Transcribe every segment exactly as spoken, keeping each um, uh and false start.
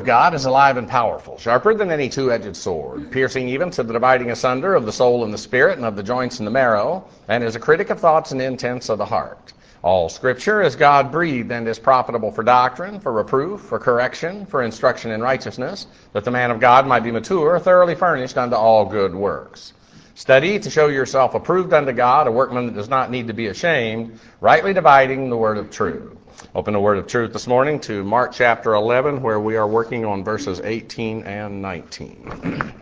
God is alive and powerful, sharper than any two-edged sword, piercing even to the dividing asunder of the soul and the spirit and of the joints and the marrow, and is a critic of thoughts and intents of the heart. All Scripture is God-breathed and is profitable for doctrine, for reproof, for correction, for instruction in righteousness, that the man of God might be mature, thoroughly furnished unto all good works. Study to show yourself approved unto God, a workman that does not need to be ashamed, rightly dividing the word of truth. Open the word of truth this morning to Mark chapter eleven, where we are working on verses eighteen and nineteen.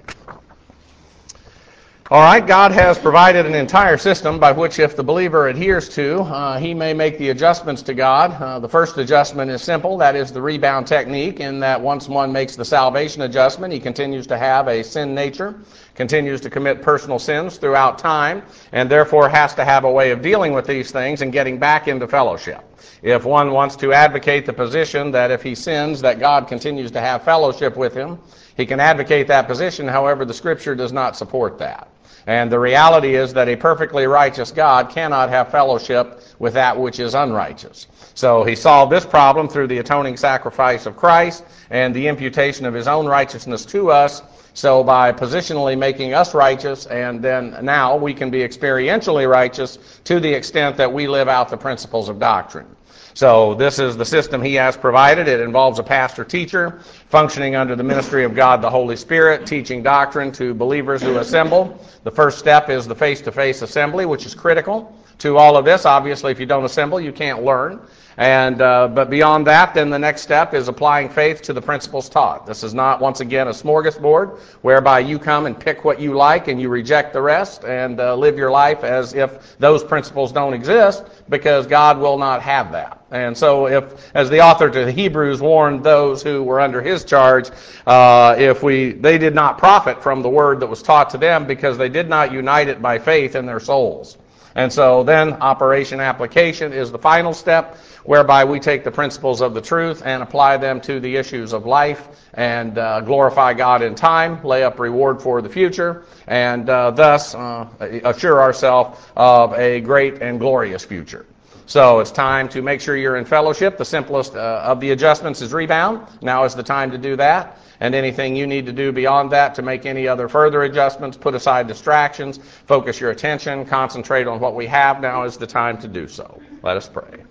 All right, God has provided an entire system by which, if the believer adheres to, uh, he may make the adjustments to God. Uh, the first adjustment is simple. That is the rebound technique, in that once one makes the salvation adjustment, he continues to have a sin nature, continues to commit personal sins throughout time, and therefore has to have a way of dealing with these things and getting back into fellowship. If one wants to advocate the position that if he sins, that God continues to have fellowship with him, he can advocate that position. However, the Scripture does not support that. And the reality is that a perfectly righteous God cannot have fellowship with that which is unrighteous. So he solved this problem through the atoning sacrifice of Christ and the imputation of his own righteousness to us. So by positionally making us righteous, and then now we can be experientially righteous to the extent that we live out the principles of doctrine. So this is the system he has provided. It involves a pastor-teacher functioning under the ministry of God the Holy Spirit, teaching doctrine to believers who assemble. The first step is the face-to-face assembly, which is critical to all of this. Obviously, if you don't assemble, you can't learn. And uh, but beyond that, then the next step is applying faith to the principles taught. This is not, once again, a smorgasbord whereby you come and pick what you like and you reject the rest and uh, live your life as if those principles don't exist, because God will not have that. And so if, as the author to the Hebrews warned those who were under his charge, uh, if we they did not profit from the word that was taught to them because they did not unite it by faith in their souls. And so then operation application is the final step, whereby we take the principles of the truth and apply them to the issues of life and uh, glorify God in time, lay up reward for the future, and uh, thus uh, assure ourselves of a great and glorious future. So it's time to make sure you're in fellowship. The simplest uh, of the adjustments is rebound. Now is the time to do that. And anything you need to do beyond that to make any other further adjustments, put aside distractions, focus your attention, concentrate on what we have. Now is the time to do so. Let us pray.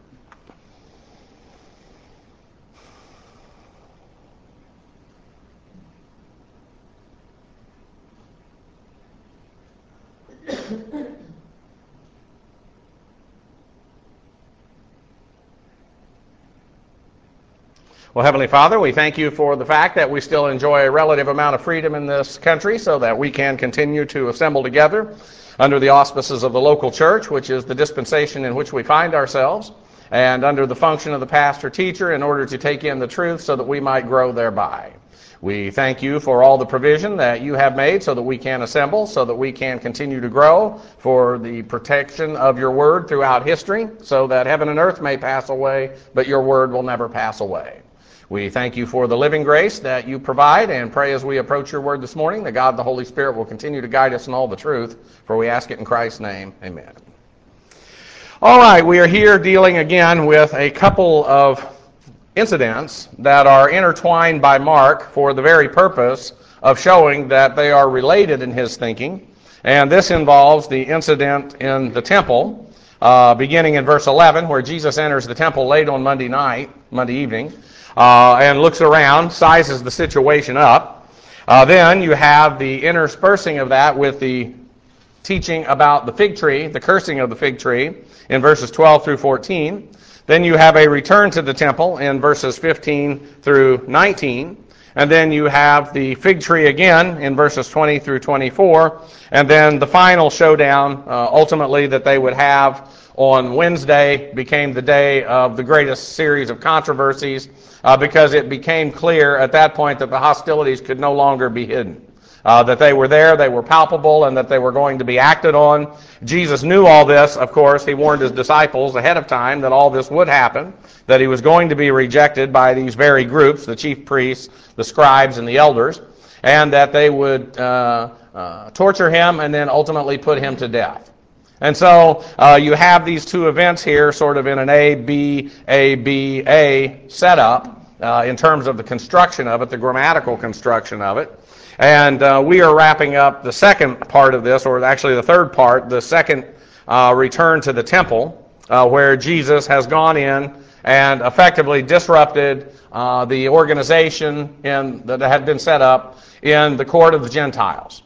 Well, Heavenly Father, we thank you for the fact that we still enjoy a relative amount of freedom in this country so that we can continue to assemble together under the auspices of the local church, which is the dispensation in which we find ourselves, and under the function of the pastor-teacher in order to take in the truth so that we might grow thereby. We thank you for all the provision that you have made so that we can assemble, so that we can continue to grow, for the protection of your word throughout history, so that heaven and earth may pass away, but your word will never pass away. We thank you for the living grace that you provide, and pray as we approach your word this morning that God the Holy Spirit will continue to guide us in all the truth, for we ask it in Christ's name. Amen. All right, we are here dealing again with a couple of incidents that are intertwined by Mark for the very purpose of showing that they are related in his thinking. And this involves the incident in the temple, uh, beginning in verse eleven, where Jesus enters the temple late on Monday night, Monday evening, uh, and looks around, sizes the situation up. Uh, then you have the interspersing of that with the teaching about the fig tree, the cursing of the fig tree, in verses twelve through fourteen. Then you have a return to the temple in verses fifteen through nineteen. And then you have the fig tree again in verses twenty through twenty-four. And then the final showdown, uh, ultimately, that they would have on Wednesday became the day of the greatest series of controversies uh, because it became clear at that point that the hostilities could no longer be hidden. Uh, that they were there, they were palpable, and that they were going to be acted on. Jesus knew all this, of course. He warned his disciples ahead of time that all this would happen, that he was going to be rejected by these very groups, the chief priests, the scribes, and the elders, and that they would uh, uh, torture him and then ultimately put him to death. And so uh, you have these two events here sort of in an A, B, A, B, A setup. uh, in terms of the construction of it, the grammatical construction of it. And uh, we are wrapping up the second part of this, or actually the third part, the second uh, return to the temple, uh, where Jesus has gone in and effectively disrupted uh, the organization in, that had been set up in the court of the Gentiles.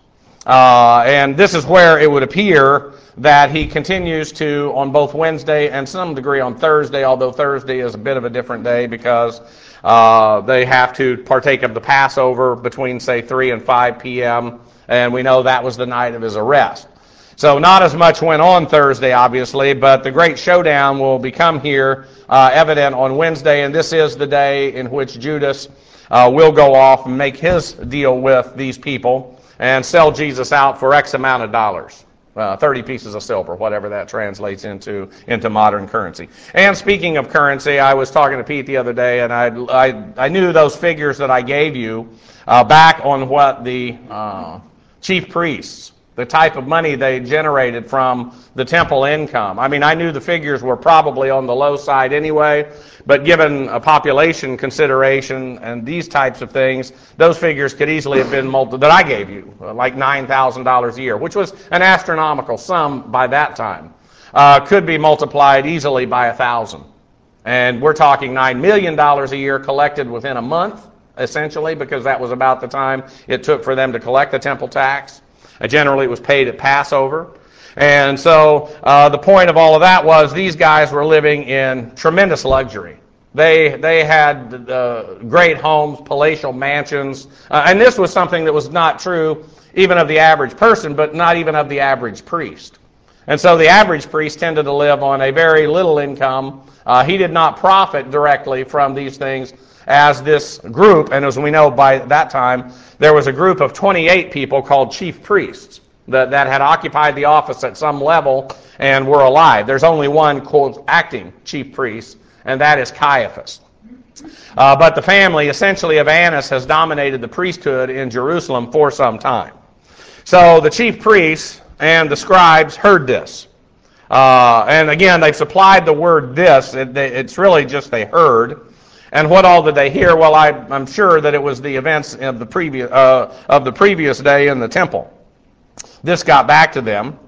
Uh, and this is where it would appear that he continues to, on both Wednesday and some degree on Thursday, although Thursday is a bit of a different day because uh, they have to partake of the Passover between, say, three and five p.m., and we know that was the night of his arrest. So not as much went on Thursday, obviously, but the great showdown will become here uh, evident on Wednesday, and this is the day in which Judas uh, will go off and make his deal with these people and sell Jesus out for X amount of dollars, uh, thirty pieces of silver, whatever that translates into into modern currency. And speaking of currency, I was talking to Pete the other day, and I I, I knew those figures that I gave you uh, back on what the uh, chief priests, the type of money they generated from the temple income. I mean, I knew the figures were probably on the low side anyway, but given a population consideration and these types of things, those figures could easily have been multiplied, that I gave you, like nine thousand dollars a year, which was an astronomical sum by that time, uh, could be multiplied easily by a thousand. And we're talking nine million dollars a year collected within a month, essentially, because that was about the time it took for them to collect the temple tax. Uh, generally, it was paid at Passover. And so uh, the point of all of that was these guys were living in tremendous luxury. They they had uh, great homes, palatial mansions, uh, and this was something that was not true even of the average person, but not even of the average priest. And so the average priest tended to live on a very little income. Uh, he did not profit directly from these things as this group, and as we know by that time, there was a group of twenty-eight people called chief priests that, that had occupied the office at some level and were alive. There's only one, quote, acting chief priest, and that is Caiaphas. Uh, but the family, essentially, of Annas has dominated the priesthood in Jerusalem for some time. So the chief priests and the scribes heard this. Uh, and again, they've supplied the word this. It, they, it's really just they heard. And what all did they hear? Well, I, I'm sure that it was the events of the previous uh, of the previous day in the temple. This got back to them.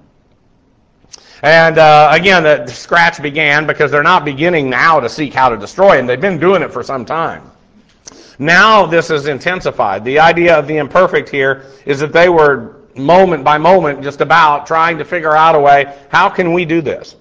And uh, again, the scratch began because they're not beginning now to seek how to destroy him. They've been doing it for some time. Now this is intensified. The idea of the imperfect here is that they were moment by moment just about trying to figure out a way, how can we do this?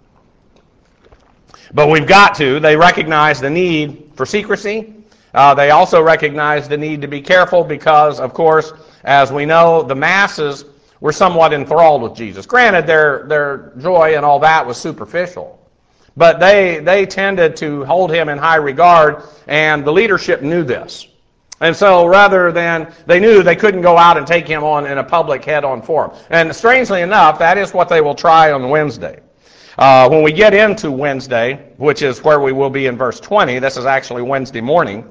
But we've got to. They recognize the need for secrecy. Uh, they also recognize the need to be careful because, of course, as we know, the masses were somewhat enthralled with Jesus. Granted, their their joy and all that was superficial. But they they tended to hold him in high regard, and the leadership knew this. And so rather than, they knew they couldn't go out and take him on in a public head-on forum. And strangely enough, that is what they will try on Wednesday. Uh, when we get into Wednesday, which is where we will be in verse twenty, this is actually Wednesday morning,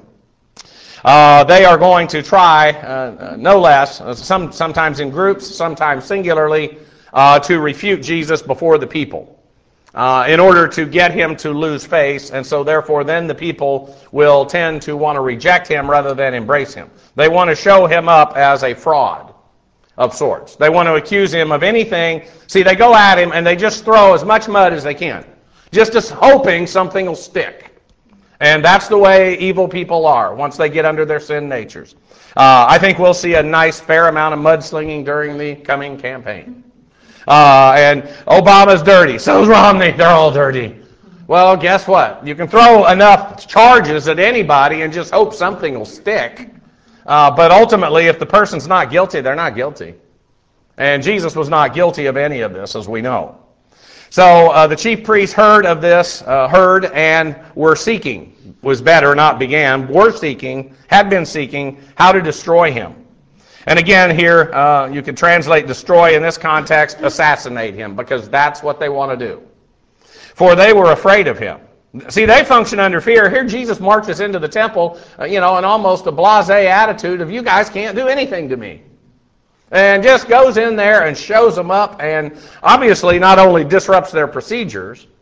uh, they are going to try, uh, no less, uh, some, sometimes in groups, sometimes singularly, uh, to refute Jesus before the people uh, in order to get him to lose face, and so therefore then the people will tend to want to reject him rather than embrace him. They want to show him up as a fraud of sorts. They want to accuse him of anything. See, they go at him and they just throw as much mud as they can, just as hoping something will stick. And that's the way evil people are once they get under their sin natures. Uh, I think we'll see a nice fair amount of mudslinging during the coming campaign. Uh, and Obama's dirty, so's Romney, they're all dirty. Well, guess what? You can throw enough charges at anybody and just hope something will stick. Uh, but ultimately, if the person's not guilty, they're not guilty. And Jesus was not guilty of any of this, as we know. So uh, the chief priests heard of this, uh, heard, and were seeking, was better, not began, were seeking, had been seeking, how to destroy him. And again, here, uh, you could translate destroy in this context, assassinate him, because that's what they want to do. For they were afraid of him. See, they function under fear. Here Jesus marches into the temple, uh, you know, in almost a blasé attitude of, you guys can't do anything to me. And just goes in there and shows them up and obviously not only disrupts their procedures,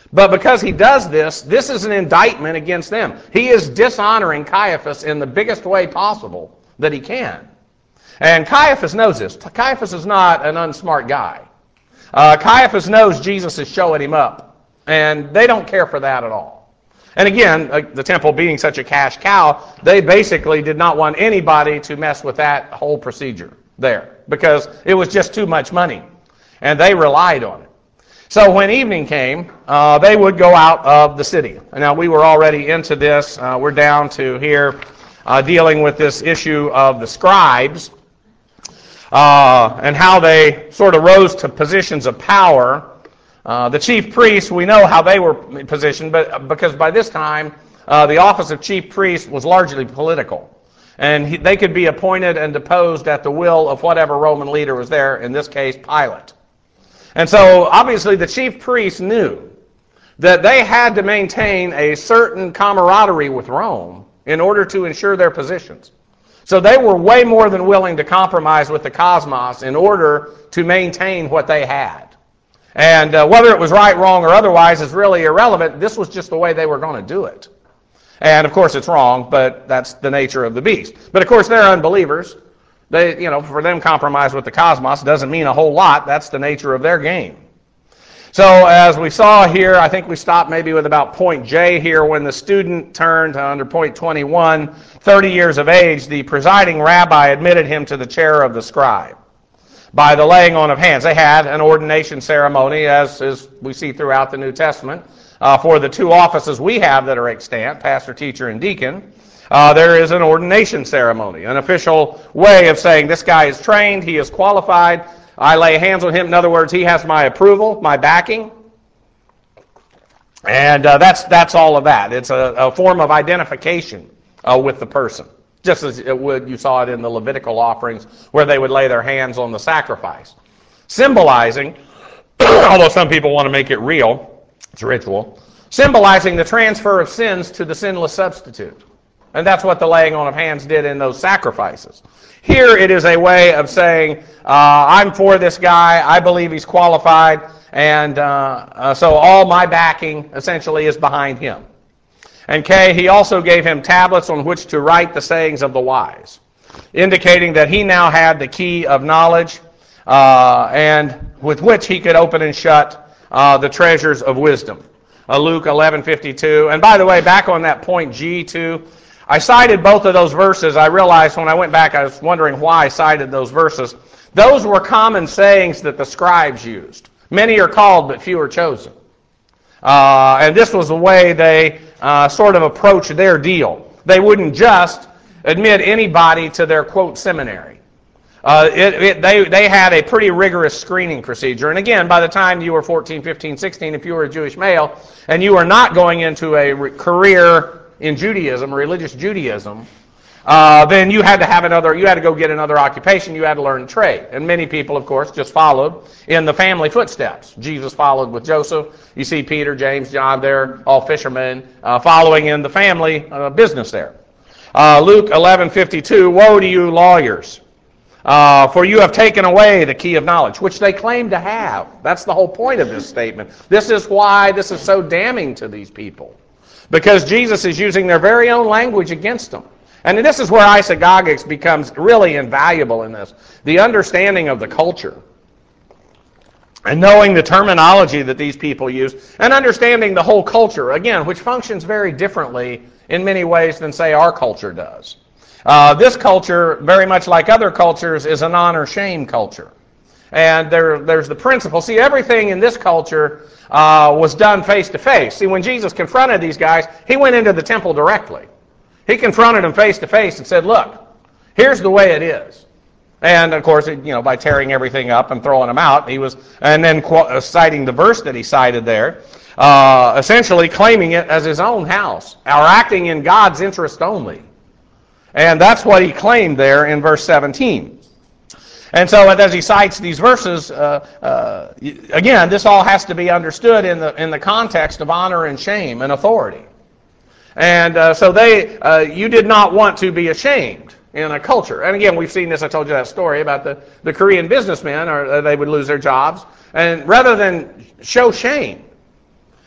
But because he does this, this is an indictment against them. He is dishonoring Caiaphas in the biggest way possible that he can. And Caiaphas knows this. Caiaphas is not an unsmart guy. Uh, Caiaphas knows Jesus is showing him up, and they don't care for that at all. And again, uh, the temple being such a cash cow, they basically did not want anybody to mess with that whole procedure there, because it was just too much money, and they relied on it. So when evening came, uh, they would go out of the city. Now, we were already into this. Uh, we're down to here uh, dealing with this issue of the scribes uh, and how they sort of rose to positions of power. Uh, the chief priests, we know how they were positioned, but because by this time, uh, the office of chief priest was largely political. And he, they could be appointed and deposed at the will of whatever Roman leader was there, in this case, Pilate. And so, obviously, the chief priests knew that they had to maintain a certain camaraderie with Rome in order to ensure their positions. So they were way more than willing to compromise with the cosmos in order to maintain what they had. And uh, whether it was right, wrong, or otherwise is really irrelevant. This was just the way they were going to do it. And, of course, it's wrong, but that's the nature of the beast. But, of course, they're unbelievers. They, you know, for them, compromise with the cosmos doesn't mean a whole lot. That's the nature of their game. So as we saw here, I think we stopped maybe with about point J here when the student turned under point twenty-one, thirty years of age, the presiding rabbi admitted him to the chair of the scribe by the laying on of hands. They had an ordination ceremony, as, as we see throughout the New Testament, uh, for the two offices we have that are extant, pastor, teacher, and deacon. Uh, there is an ordination ceremony, an official way of saying this guy is trained, he is qualified, I lay hands on him. In other words, he has my approval, my backing. And uh, that's that's all of that. It's a, a form of identification uh, with the person, just as it would, you saw it in the Levitical offerings where they would lay their hands on the sacrifice. Symbolizing, although some people want to make it real, it's ritual, symbolizing the transfer of sins to the sinless substitute. And that's what the laying on of hands did in those sacrifices. Here it is a way of saying, uh, I'm for this guy, I believe he's qualified, and uh, uh, so all my backing essentially is behind him. And K, he also gave him tablets on which to write the sayings of the wise, indicating that he now had the key of knowledge, uh, and with which he could open and shut uh, the treasures of wisdom. Uh, Luke eleven fifty-two. And by the way, back on that point G too, I cited both of those verses. I realized when I went back, I was wondering why I cited those verses. Those were common sayings that the scribes used. Many are called, but few are chosen. Uh, and this was the way they uh, sort of approached their deal. They wouldn't just admit anybody to their, quote, seminary. Uh, it, it, they, they had a pretty rigorous screening procedure. And again, by the time you were fourteen, fifteen, sixteen, if you were a Jewish male, and you were not going into a re- career in Judaism, religious Judaism, uh, then you had to have another, you had to go get another occupation, you had to learn a trade. And many people, of course, just followed in the family footsteps. Jesus followed with Joseph. You see Peter, James, John, they're all fishermen, uh, following in the family uh, business there. Uh, Luke eleven fifty-two, woe to you lawyers, uh, for you have taken away the key of knowledge, which they claim to have. That's the whole point of this statement. This is why this is so damning to these people. Because Jesus is using their very own language against them. And this is where isagogics becomes really invaluable in this. The understanding of the culture. And knowing the terminology that these people use. And understanding the whole culture, again, which functions very differently in many ways than, say, our culture does. Uh, this culture, very much like other cultures, is an honor-shame culture. And there, there's the principle. See, everything in this culture uh, was done face-to-face. See, when Jesus confronted these guys, he went into the temple directly. He confronted them face-to-face and said, look, here's the way it is. And, of course, you know, by tearing everything up and throwing them out, he was, and then qu- citing the verse that he cited there, uh, essentially claiming it as his own house, or acting in God's interest only. And that's what he claimed there in verse seventeen. And so as he cites these verses, uh, uh, again, this all has to be understood in the in the context of honor and shame and authority. And uh, so they, uh, you did not want to be ashamed in a culture. And again, we've seen this, I told you that story about the, the Korean businessmen, or uh, they would lose their jobs. And rather than show shame,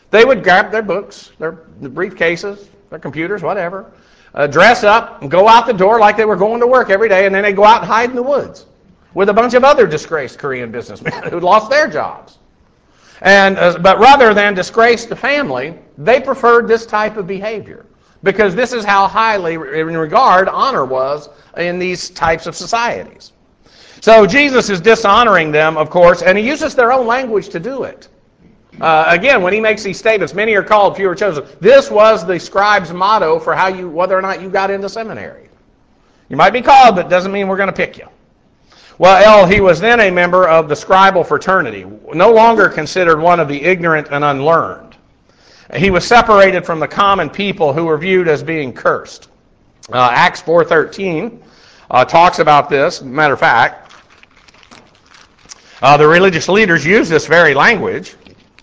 They would grab their books, their briefcases, their computers, whatever, uh, dress up and go out the door like they were going to work every day, and then they'd go out and hide in the woods with a bunch of other disgraced Korean businessmen who'd lost their jobs. And uh, but rather than disgrace the family, they preferred this type of behavior because this is how highly in regard honor was in these types of societies. So Jesus is dishonoring them, of course, and he uses their own language to do it. Uh, again, when he makes these statements, many are called, few are chosen. This was the scribe's motto for how you, whether or not you got into seminary. You might be called, but it doesn't mean we're going to pick you. Well, he was then a member of the scribal fraternity, no longer considered one of the ignorant and unlearned. He was separated from the common people who were viewed as being cursed. Uh, Acts four thirteen uh, talks about this. Matter of fact, uh, the religious leaders use this very language.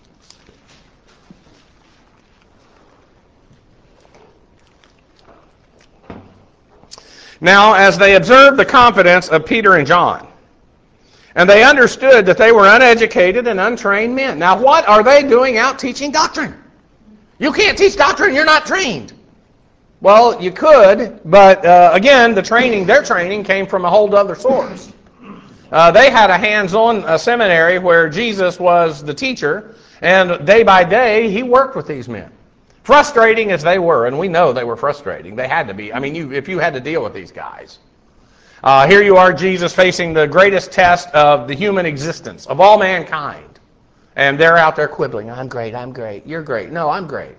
Now, as they observed the confidence of Peter and John, and they understood that they were uneducated and untrained men. Now, what are they doing out teaching doctrine? You can't teach doctrine, you're not trained. Well, you could, but uh, again, the training, their training came from a whole other source. Uh, they had a hands-on uh, seminary where Jesus was the teacher, and day by day, he worked with these men. Frustrating as they were, and we know they were frustrating. They had to be. I mean, you, if you had to deal with these guys. Uh, here you are, Jesus, facing the greatest test of the human existence, of all mankind. And they're out there quibbling. I'm great, I'm great, you're great. No, I'm great.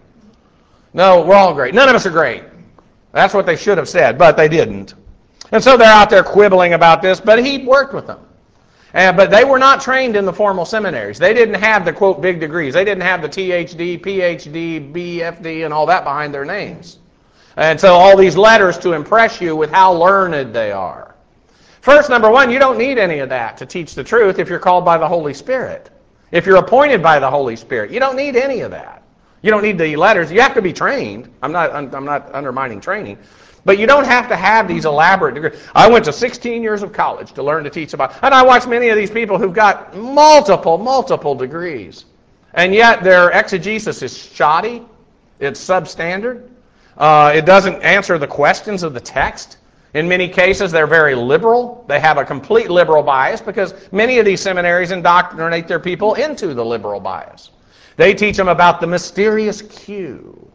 No, we're all great. None of us are great. That's what they should have said, but they didn't. And so they're out there quibbling about this, but he worked with them. And, but they were not trained in the formal seminaries. They didn't have the, quote, big degrees. They didn't have the T H D, P H D, B F D, and all that behind their names. And so all these letters to impress you with how learned they are. First, number one, you don't need any of that to teach the truth if you're called by the Holy Spirit. If you're appointed by the Holy Spirit, you don't need any of that. You don't need the letters. You have to be trained. I'm not, I'm not undermining training. But you don't have to have these elaborate degrees. I went to sixteen years of college to learn to teach about, and I watch many of these people who've got multiple, multiple degrees. And yet their exegesis is shoddy. It's substandard. Uh, it doesn't answer the questions of the text. In many cases, they're very liberal. They have a complete liberal bias because many of these seminaries indoctrinate their people into the liberal bias. They teach them about the mysterious Q.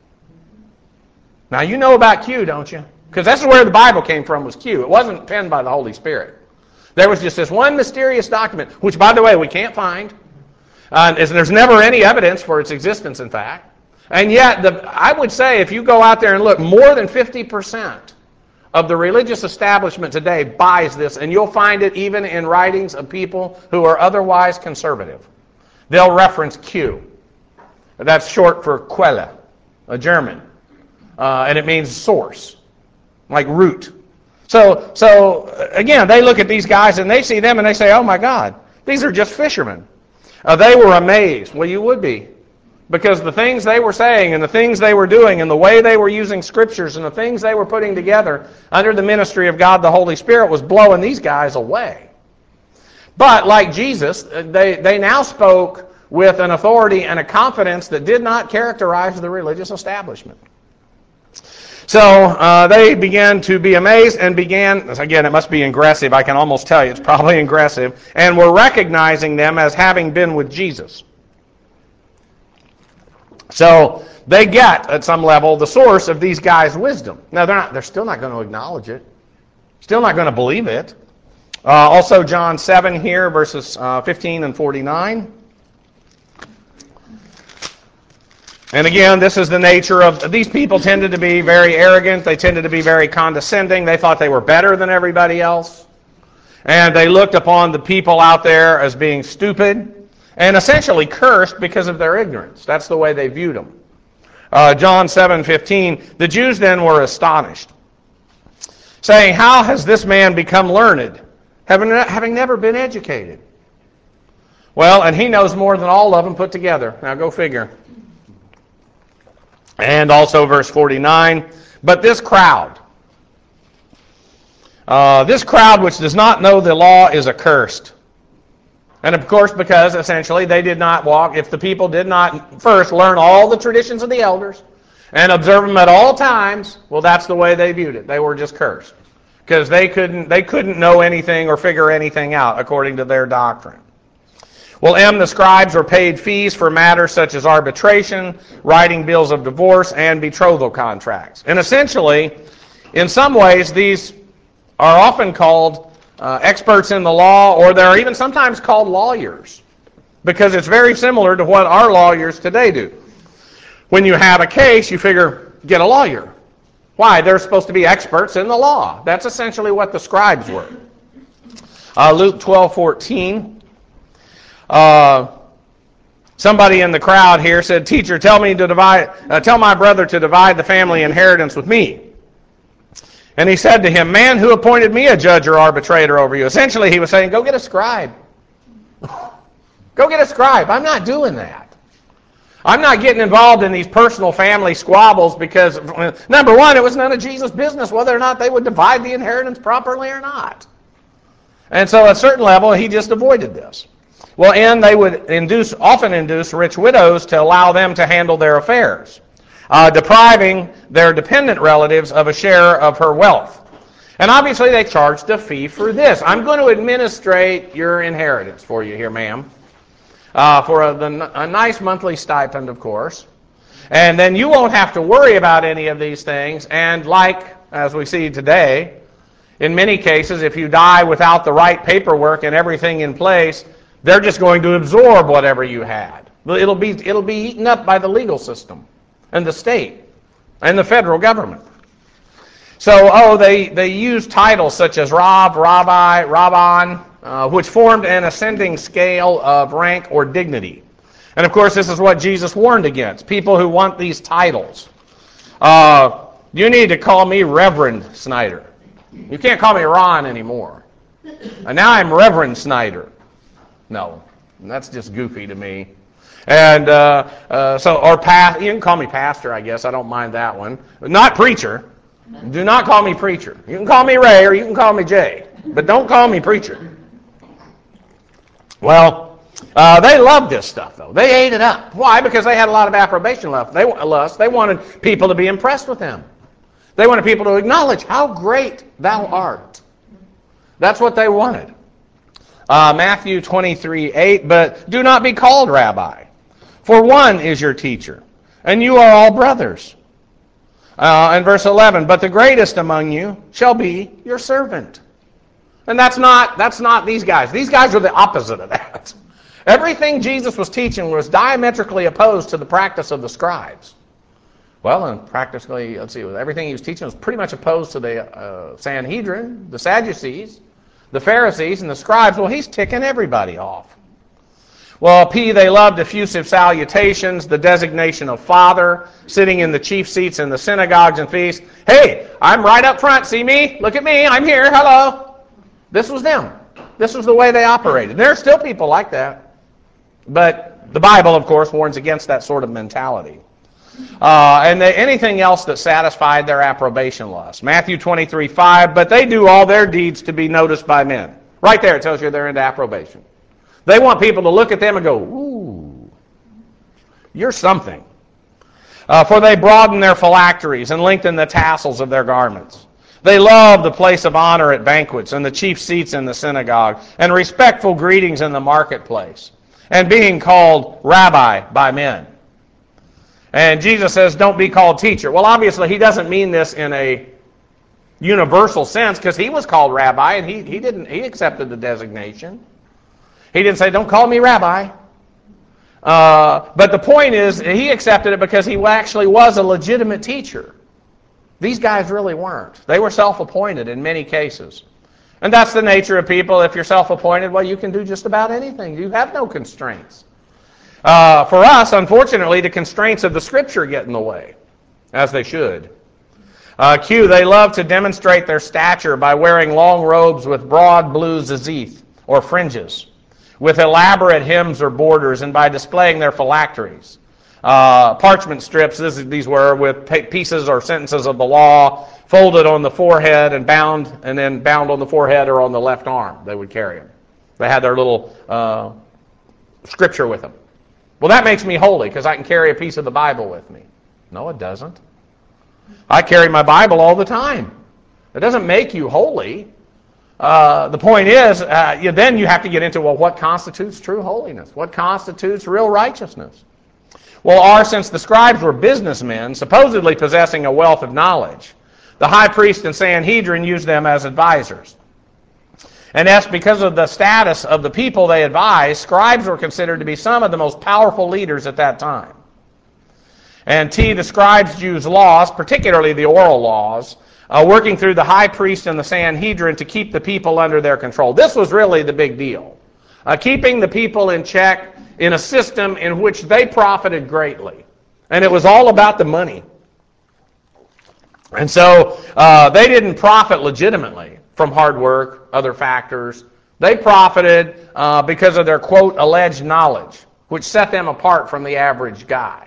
Now, you know about Q, don't you? Because that's where the Bible came from, was Q. It wasn't penned by the Holy Spirit. There was just this one mysterious document, which, by the way, we can't find. Uh, there's never any evidence for its existence, in fact. And yet, the, I would say, if you go out there and look, more than fifty percent of the religious establishment today buys this, and you'll find it even in writings of people who are otherwise conservative. They'll reference Q. That's short for Quelle, a German. Uh, and it means source, like root. So, so again, they look at these guys and they see them and they say, oh my God, these are just fishermen. Uh, they were amazed. Well, you would be. Because the things they were saying and the things they were doing and the way they were using scriptures and the things they were putting together under the ministry of God the Holy Spirit was blowing these guys away. But like Jesus, they, they now spoke with an authority and a confidence that did not characterize the religious establishment. So uh, they began to be amazed and began, again, it must be aggressive, I can almost tell you it's probably aggressive, and were recognizing them as having been with Jesus. So they get, at some level, the source of these guys' wisdom. Now, they're not, they're still not going to acknowledge it. Still not going to believe it. Uh, also, John seven here, verses uh, fifteen and forty-nine. And again, this is the nature of, these people tended to be very arrogant. They tended to be very condescending. They thought they were better than everybody else. And they looked upon the people out there as being stupid and essentially cursed because of their ignorance. That's the way they viewed them. Uh, John seven fifteen, the Jews then were astonished, saying, how has this man become learned, having, having never been educated? Well, and he knows more than all of them put together. Now go figure. And also verse forty-nine, but this crowd, uh, this crowd which does not know the law is accursed. And of course, because essentially they did not walk, if the people did not first learn all the traditions of the elders and observe them at all times, well, that's the way they viewed it. They were just cursed. Because they couldn't, they couldn't know anything or figure anything out according to their doctrine. Well, M, the scribes were paid fees for matters such as arbitration, writing bills of divorce, and betrothal contracts. And essentially, in some ways, these are often called uh, experts in the law, or they're even sometimes called lawyers, because it's very similar to what our lawyers today do. When you have a case, you figure, get a lawyer. Why? They're supposed to be experts in the law. That's essentially what the scribes were. Uh, Luke twelve fourteen. Uh, somebody in the crowd here said, "Teacher, tell me to divide. Uh, tell my brother to divide the family inheritance with me." And he said to him, "Man, who appointed me a judge or arbitrator over you?" Essentially, he was saying, "Go get a scribe. Go get a scribe. I'm not doing that. I'm not getting involved in these personal family squabbles because, number one, it was none of Jesus' business whether or not they would divide the inheritance properly or not." And so at a certain level, he just avoided this. Well, and they would induce, often induce rich widows to allow them to handle their affairs, uh, depriving their dependent relatives of a share of her wealth. And obviously they charged a fee for this. I'm going to administrate your inheritance for you here, ma'am. Uh, for a, the, a nice monthly stipend, of course. And then you won't have to worry about any of these things. And like, as we see today, in many cases, if you die without the right paperwork and everything in place, they're just going to absorb whatever you had. It'll be, it'll be eaten up by the legal system and the state and the federal government. So, oh, they, they use titles such as Rav, Rabbi, Rabban, Uh, which formed an ascending scale of rank or dignity. And of course, this is what Jesus warned against, people who want these titles. Uh, you need to call me Reverend Snyder. You can't call me Ron anymore. And now I'm Reverend Snyder. No, that's just goofy to me. And uh, uh, so, or pa- you can call me pastor, I guess. I don't mind that one. Not preacher. Do not call me preacher. You can call me Ray or you can call me Jay. But don't call me preacher. Well, uh, they loved this stuff, though. They ate it up. Why? Because they had a lot of approbation left. They, lust. They wanted people to be impressed with them. They wanted people to acknowledge how great thou art. That's what they wanted. Uh, Matthew twenty-three eight, "But do not be called rabbi, for one is your teacher, and you are all brothers." Uh, and verse eleven, "But the greatest among you shall be your servant." And that's not that's not these guys. These guys are the opposite of that. Everything Jesus was teaching was diametrically opposed to the practice of the scribes. Well, and practically, let's see, everything he was teaching was pretty much opposed to the uh, Sanhedrin, the Sadducees, the Pharisees, and the scribes. Well, he's ticking everybody off. Well, P, they loved effusive salutations, the designation of father, sitting in the chief seats in the synagogues and feasts. Hey, I'm right up front. See me? Look at me. I'm here. Hello. This was them. This was the way they operated. There are still people like that. But the Bible, of course, warns against that sort of mentality. Uh, and they, anything else that satisfied their approbation lust. Matthew twenty-three five, "But they do all their deeds to be noticed by men." Right there it tells you they're into approbation. They want people to look at them and go, "Ooh, you're something." Uh, "for they broaden their phylacteries and lengthen the tassels of their garments. They love the place of honor at banquets and the chief seats in the synagogue and respectful greetings in the marketplace and being called rabbi by men." And Jesus says, don't be called teacher. Well, obviously, he doesn't mean this in a universal sense because he was called rabbi and he, he didn't he accepted the designation. He didn't say, don't call me rabbi. Uh, but the point is, he accepted it because he actually was a legitimate teacher. These guys really weren't. They were self-appointed in many cases. And that's the nature of people. If you're self-appointed, well, you can do just about anything. You have no constraints. Uh, for us, unfortunately, the constraints of the Scripture get in the way, as they should. Uh, Q, they love to demonstrate their stature by wearing long robes with broad blue zizith, or fringes, with elaborate hems or borders, and by displaying their phylacteries. Uh, parchment strips, this, these were with pieces or sentences of the law folded on the forehead and bound, and then bound on the forehead or on the left arm. They would carry them. They had their little uh, scripture with them. Well, that makes me holy because I can carry a piece of the Bible with me. No, it doesn't. I carry my Bible all the time. It doesn't make you holy. Uh, the point is, uh, you, then you have to get into, well, what constitutes true holiness? What constitutes real righteousness? Well, our, since the scribes were businessmen, supposedly possessing a wealth of knowledge, the high priest and Sanhedrin used them as advisors. And that's because of the status of the people they advised. Scribes were considered to be some of the most powerful leaders at that time. And T, the scribes used laws, particularly the oral laws, uh, working through the high priest and the Sanhedrin to keep the people under their control. This was really the big deal. Uh, keeping the people in check in a system in which they profited greatly. And it was all about the money. And so uh, they didn't profit legitimately from hard work, other factors. They profited uh, because of their, quote, alleged knowledge, which set them apart from the average guy.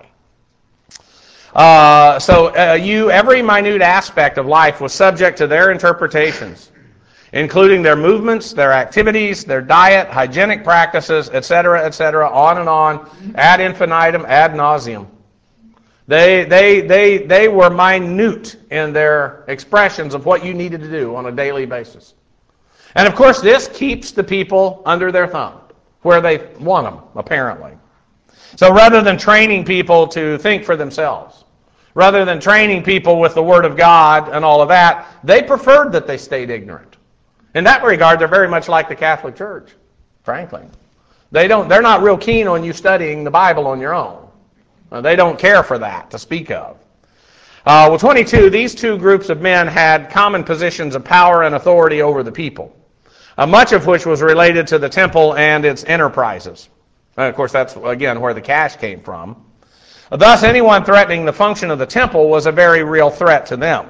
Uh, so uh, you, every minute aspect of life was subject to their interpretations, including their movements, their activities, their diet, hygienic practices, et cetera, et cetera, on and on, ad infinitum, ad nauseum. They, they, they, they were minute in their expressions of what you needed to do on a daily basis. And of course, this keeps the people under their thumb, where they want them, apparently. So rather than training people to think for themselves, rather than training people with the Word of God and all of that, they preferred that they stayed ignorant. In that regard, they're very much like the Catholic Church, frankly. They don't, they're not real keen on you studying the Bible on your own. Uh, they don't care for that to speak of. Uh, well, twenty-two, these two groups of men had common positions of power and authority over the people, uh, much of which was related to the temple and its enterprises. And of course, that's, again, where the cash came from. Thus, anyone threatening the function of the temple was a very real threat to them.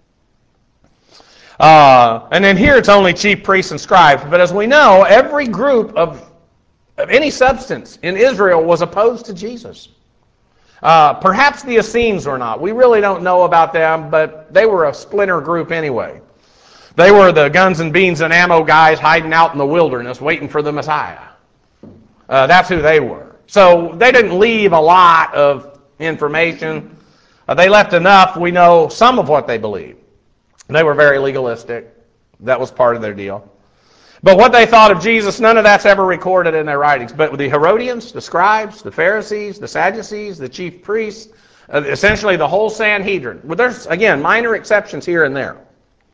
Uh, and then here it's only chief priests and scribes. But as we know, every group of, of any substance in Israel was opposed to Jesus. Uh, perhaps the Essenes were not. We really don't know about them, but they were a splinter group anyway. They were the guns and beans and ammo guys hiding out in the wilderness waiting for the Messiah. Uh, that's who they were. So they didn't leave a lot of information. Uh, they left enough. We know some of what they believed. They were very legalistic. That was part of their deal. But what they thought of Jesus, none of that's ever recorded in their writings. But the Herodians, the scribes, the Pharisees, the Sadducees, the chief priests, uh, essentially the whole Sanhedrin. Well, there's, again, minor exceptions here and there.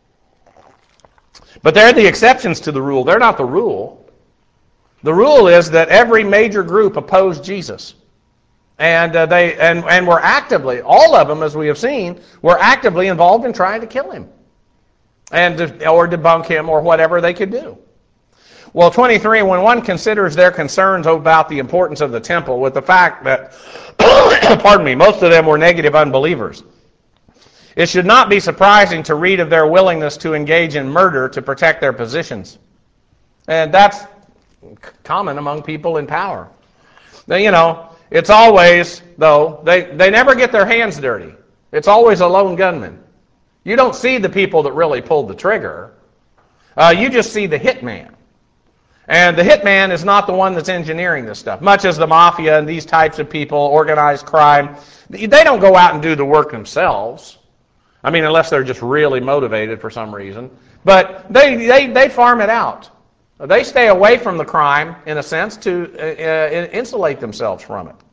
But they're the exceptions to the rule. They're not the rule. The rule is that every major group opposed Jesus. And uh, they and, and were actively, all of them, as we have seen, were actively involved in trying to kill him. And to, or debunk him or whatever they could do. Well, twenty-three, when one considers their concerns about the importance of the temple with the fact that, pardon me, most of them were negative unbelievers, it should not be surprising to read of their willingness to engage in murder to protect their positions. And that's common among people in power. Now, you know, it's always, though, they, they never get their hands dirty. It's always a lone gunman. You don't see the people that really pulled the trigger. Uh, you just see the hitman. And the hitman is not the one that's engineering this stuff. Much as the mafia and these types of people, organized crime, they don't go out and do the work themselves. I mean, unless they're just really motivated for some reason. But they, they, they farm it out. They stay away from the crime, in a sense, to uh, insulate themselves from it.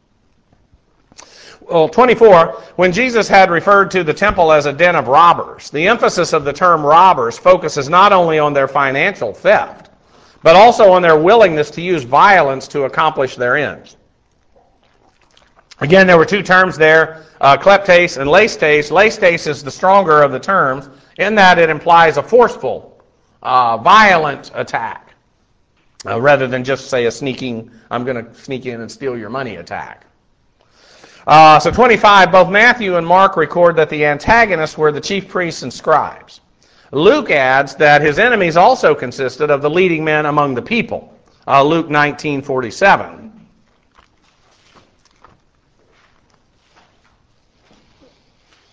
Well, twenty-four, when Jesus had referred to the temple as a den of robbers, the emphasis of the term robbers focuses not only on their financial theft, but also on their willingness to use violence to accomplish their ends. Again, there were two terms there, uh, kleptes and leistes. Leistes is the stronger of the terms in that it implies a forceful, Uh, violent attack, uh, rather than just say a sneaking, I'm going to sneak in and steal your money attack. Uh, so twenty-five, both Matthew and Mark record that the antagonists were the chief priests and scribes. Luke adds that his enemies also consisted of the leading men among the people. Uh, Luke nineteen forty-seven.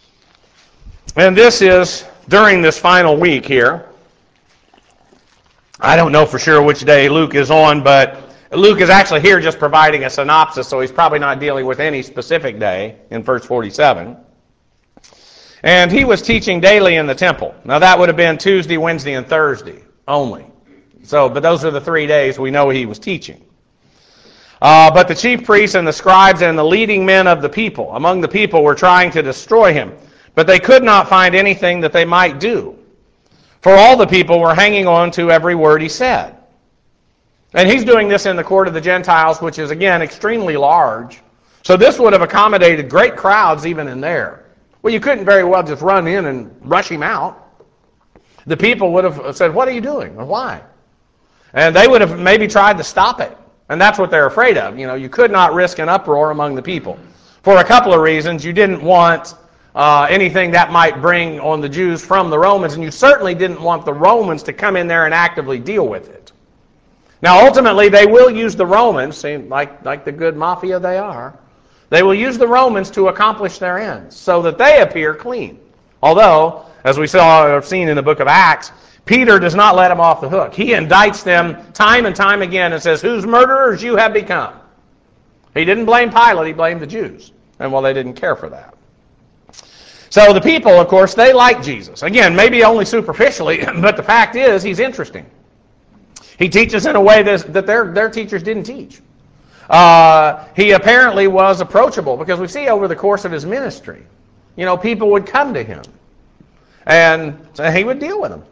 And this is during this final week here. I don't know for sure which day Luke is on, but Luke is actually here just providing a synopsis, so he's probably not dealing with any specific day in verse forty-seven. And he was teaching daily in the temple. Now that would have been Tuesday, Wednesday, and Thursday only. So, but those are the three days we know he was teaching. Uh, but the chief priests and the scribes and the leading men of the people, among the people, were trying to destroy him. But they could not find anything that they might do. For all the people were hanging on to every word he said. And he's doing this in the court of the Gentiles, which is, again, extremely large. So this would have accommodated great crowds even in there. Well, you couldn't very well just run in and rush him out. The people would have said, "What are you doing?" or "Why?" And they would have maybe tried to stop it. And that's what they're afraid of. You know, you could not risk an uproar among the people. For a couple of reasons. You didn't want uh, anything that might bring on the Jews from the Romans, and you certainly didn't want the Romans to come in there and actively deal with it. Now, ultimately, they will use the Romans, see, like, like the good mafia they are, they will use the Romans to accomplish their ends so that they appear clean. Although, as we saw or seen in the book of Acts, Peter does not let them off the hook. He indicts them time and time again and says, "Whose murderers you have become." He didn't blame Pilate, he blamed the Jews. And well, they didn't care for that. So the people, of course, they like Jesus. Again, maybe only superficially, but the fact is, he's interesting. He teaches in a way that, that their, their teachers didn't teach. Uh, he apparently was approachable, because we see over the course of his ministry, you know, people would come to him, and he would deal with them.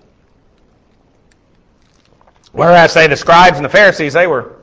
Whereas, say, the scribes and the Pharisees, they were...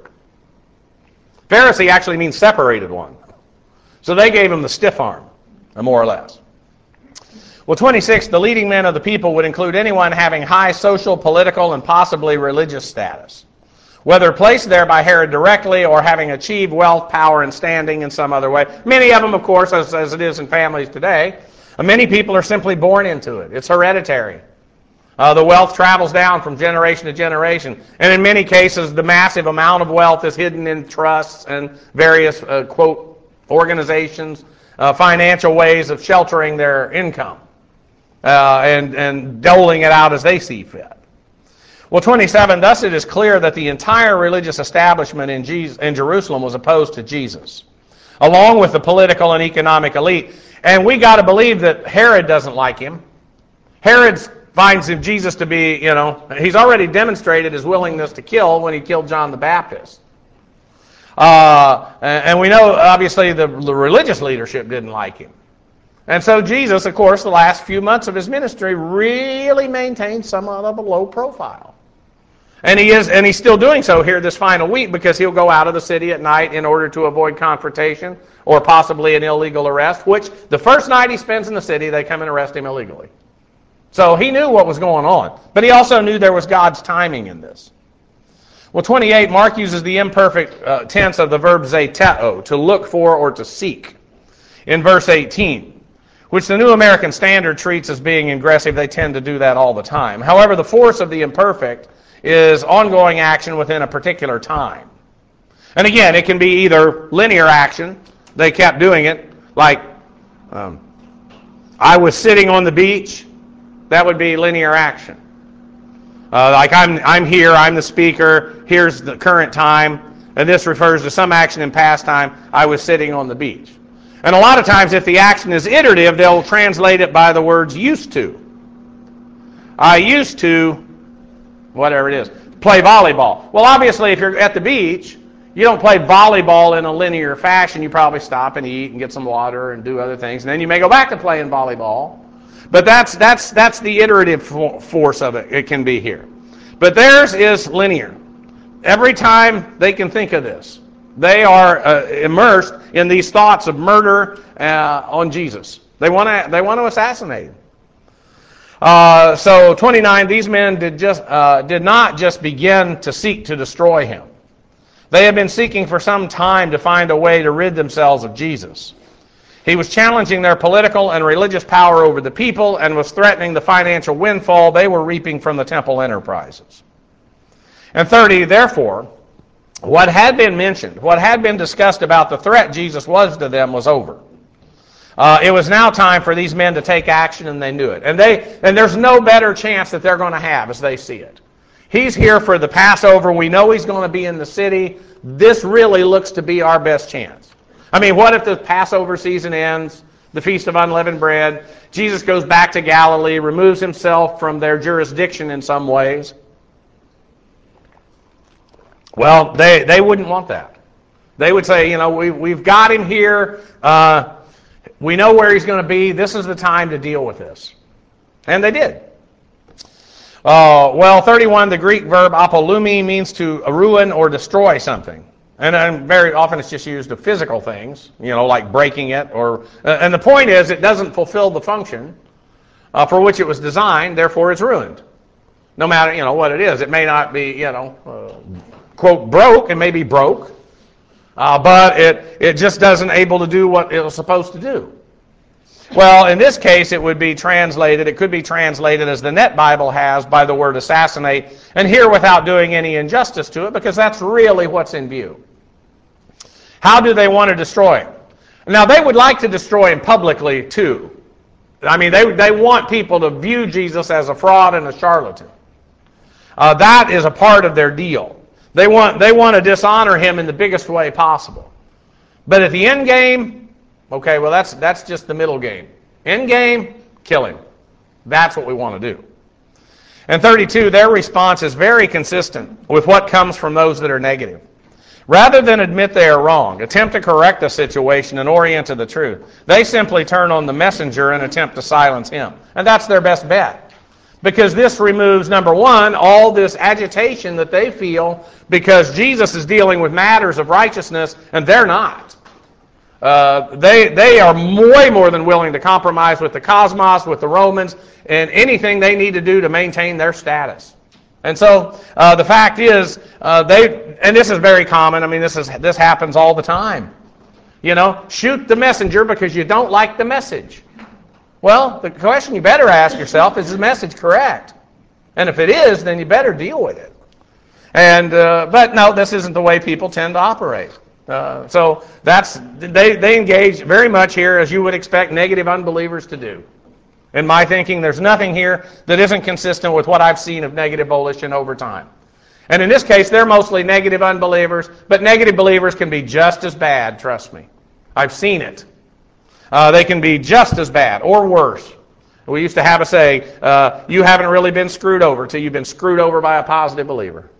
Pharisee actually means separated one. So they gave him the stiff arm, more or less. Well, twenty-six, the leading men of the people would include anyone having high social, political, and possibly religious status, whether placed there by Herod directly or having achieved wealth, power, and standing in some other way. Many of them, of course, as, as it is in families today, many people are simply born into it. It's hereditary. Uh, the wealth travels down from generation to generation. And in many cases, the massive amount of wealth is hidden in trusts and various, uh, quote, organizations, uh, financial ways of sheltering their income uh, and, and doling it out as they see fit. Well, twenty-seven, thus it is clear that the entire religious establishment in, Jesus, in Jerusalem was opposed to Jesus, along with the political and economic elite. And we got to believe that Herod doesn't like him. Herod's finds Jesus to be, you know, he's already demonstrated his willingness to kill when he killed John the Baptist. Uh, and we know, obviously, the, the religious leadership didn't like him. And so Jesus, of course, the last few months of his ministry really maintained somewhat of a low profile. And he is, and he's still doing so here this final week, because he'll go out of the city at night in order to avoid confrontation or possibly an illegal arrest, which the first night he spends in the city, they come and arrest him illegally. So he knew what was going on. But he also knew there was God's timing in this. Well, twenty-eight, Mark uses the imperfect uh, tense of the verb zeteo, to look for or to seek, in verse eighteen, which the New American Standard treats as being aggressive. They tend to do that all the time. However, the force of the imperfect is ongoing action within a particular time. And again, it can be either linear action. They kept doing it, like um, I was sitting on the beach. That would be linear action. Uh, like I'm I'm here, I'm the speaker, here's the current time, and this refers to some action in past time. I was sitting on the beach. And a lot of times if the action is iterative, they'll translate it by the words used to. I used to, whatever it is, play volleyball. Well, obviously if you're at the beach, you don't play volleyball in a linear fashion. You probably stop and eat and get some water and do other things, and then you may go back to playing volleyball. But that's that's that's the iterative force of it. It can be here. But theirs is linear. Every time they can think of this, they are uh, immersed in these thoughts of murder uh, on Jesus. They want to they want to assassinate him. Uh, so twenty-nine, these men did just uh, did not just begin to seek to destroy him. They had been seeking for some time to find a way to rid themselves of Jesus. He was challenging their political and religious power over the people and was threatening the financial windfall they were reaping from the temple enterprises. And thirty, therefore, what had been mentioned, what had been discussed about the threat Jesus was to them was over. Uh, it was now time for these men to take action, and they knew it. And they and there's no better chance that they're going to have as they see it. He's here for the Passover. We know he's going to be in the city. This really looks to be our best chance. I mean, what if the Passover season ends, the Feast of Unleavened Bread, Jesus goes back to Galilee, removes himself from their jurisdiction in some ways? Well, they, they wouldn't want that. They would say, you know, we, we've got him here. Uh, we know where he's going to be. This is the time to deal with this. And they did. Uh, well, thirty-one, the Greek verb apolumi means to ruin or destroy something. And, and very often it's just used of physical things, you know, like breaking it. or. Uh, and the point is, it doesn't fulfill the function uh, for which it was designed, therefore it's ruined. No matter, you know, what it is. It may not be, you know, uh, quote, broke, it may be broke, uh, but it, it just doesn't able to do what it was supposed to do. Well, in this case, it would be translated, it could be translated as the Net Bible has by the word assassinate, and here without doing any injustice to it, because that's really what's in view. How do they want to destroy him? Now, they would like to destroy him publicly, too. I mean, they, they want people to view Jesus as a fraud and a charlatan. Uh, that is a part of their deal. They want, they want to dishonor him in the biggest way possible. But at the end game, okay, well, that's that's just the middle game. End game, kill him. That's what we want to do. And thirty-two, their response is very consistent with what comes from those that are negative. Rather than admit they are wrong, attempt to correct the situation and orient to the truth, they simply turn on the messenger and attempt to silence him. And that's their best bet. Because this removes, number one, all this agitation that they feel because Jesus is dealing with matters of righteousness and they're not. Uh, they they are way more than willing to compromise with the cosmos, with the Romans, and anything they need to do to maintain their status. And so uh, the fact is, uh, they and this is very common. I mean, this is this happens all the time. You know, shoot the messenger because you don't like the message. Well, the question you better ask yourself is: is the message correct? And if it is, then you better deal with it. And uh, but no, this isn't the way people tend to operate. Uh, so that's they, they engage very much here as you would expect negative unbelievers to do. In my thinking, there's nothing here that isn't consistent with what I've seen of negative volition over time. And in this case, they're mostly negative unbelievers, but negative believers can be just as bad, trust me. I've seen it. Uh, they can be just as bad or worse. We used to have a say, uh, you haven't really been screwed over till you've been screwed over by a positive believer.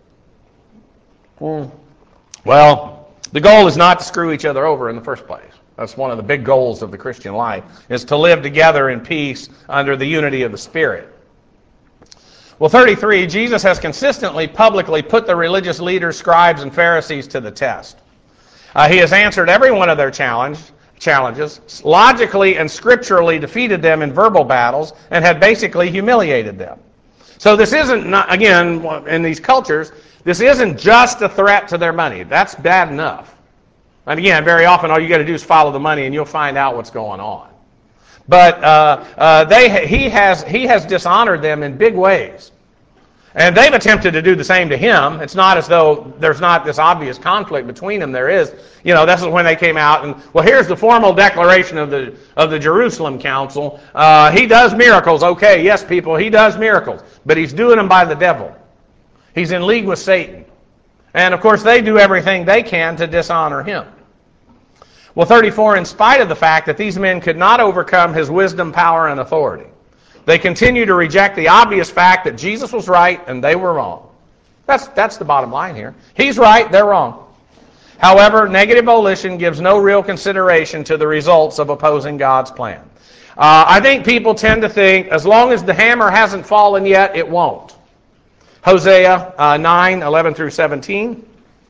Mm. Well, the goal is not to screw each other over in the first place. That's one of the big goals of the Christian life, is to live together in peace under the unity of the Spirit. Well, thirty-three, Jesus has consistently, publicly put the religious leaders, scribes, and Pharisees to the test. Uh, he has answered every one of their challenge, challenges, logically and scripturally defeated them in verbal battles, and had basically humiliated them. So this isn't, not, again, in these cultures, this isn't just a threat to their money. That's bad enough. And again, very often all you got to do is follow the money and you'll find out what's going on. But uh, uh, they, he has he has dishonored them in big ways. And they've attempted to do the same to him. It's not as though there's not this obvious conflict between them. There is. You know, this is when they came out and, well, here's the formal declaration of the of the Jerusalem Council. Uh, he does miracles. Okay, yes, people, he does miracles. But he's doing them by the devil. He's in league with Satan. And, of course, they do everything they can to dishonor him. Well, thirty-four, in spite of the fact that these men could not overcome his wisdom, power, and authority, they continue to reject the obvious fact that Jesus was right and they were wrong. That's, that's the bottom line here. He's right, they're wrong. However, negative volition gives no real consideration to the results of opposing God's plan. Uh, I think people tend to think, as long as the hammer hasn't fallen yet, it won't. Hosea uh, nine, eleven through seventeen.